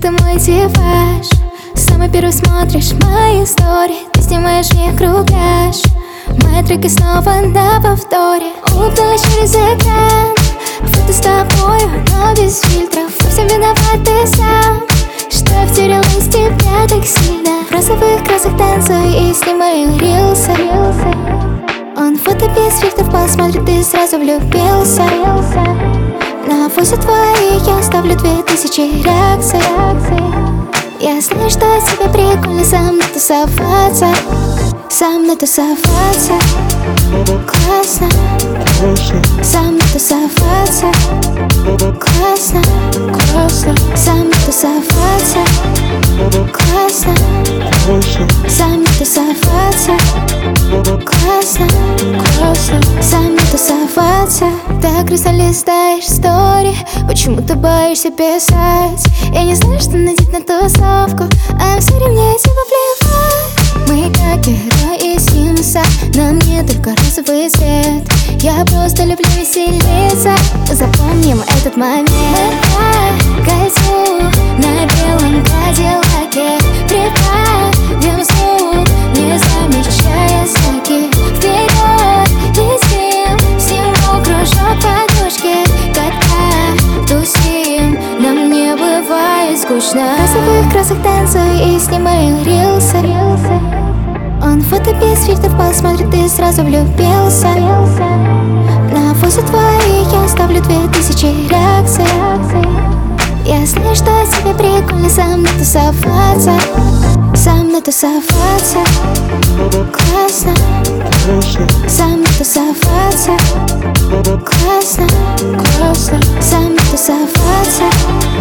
ты мой типаж. Самый первый смотришь мои истории, ты снимаешь мне кругляш. Мои треки снова на повторе, улыбнулась через экран. Фото с тобою, но без фильтров. Во всем виноват ты сам, что я втерялась в тебя так сильно. В розовых красок танцую и снимаю рилсы. Он фото без фильтров посмотрит, ты сразу влюбился. На фосе твои я ставлю 2000 реакций. Я знаю, что тебе прикольно со мной тусоваться. Со мной тусоваться классно. Со мной тусоваться классно. Со мной тусоваться классно. Со мной тусоваться классно. Со мной тусоваться. Так грустно листаешь стори, почему ты боишься писать? Я не знаю, что надеть на тусовку, I'm sorry, мне типа плевать. Мы как герои из Симса, на мне только розовый цвет. Я просто люблю веселиться, запомним этот момент. Мы кольцу на белом кадиллаке, прибавим звук, не замечая знаки. Вперед летим, всему кружок подушки. Когда тусим, нам не бывает скучно. В розовых красок танцую и снимаю рилсы. Он фото без фильтров посмотрит, ты сразу влюбился. На фосе твои я ставлю 2000 реакций. Я знаю, что тебе прикольно со мной тусоваться. Со мной тусоваться классно. Со мной тусоваться классно. Со мной тусоваться